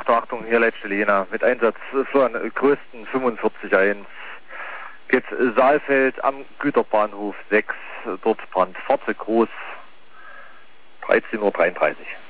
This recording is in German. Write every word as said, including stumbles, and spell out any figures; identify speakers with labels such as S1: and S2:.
S1: Achtung, Achtung, hier Leitstelle Jena. Mit Einsatz Florian Größten fünfundvierzig eins. Geht's Saalfeld am Güterbahnhof sechs. Dort Brand. Fahrzeug groß. dreizehn Uhr dreiunddreißig.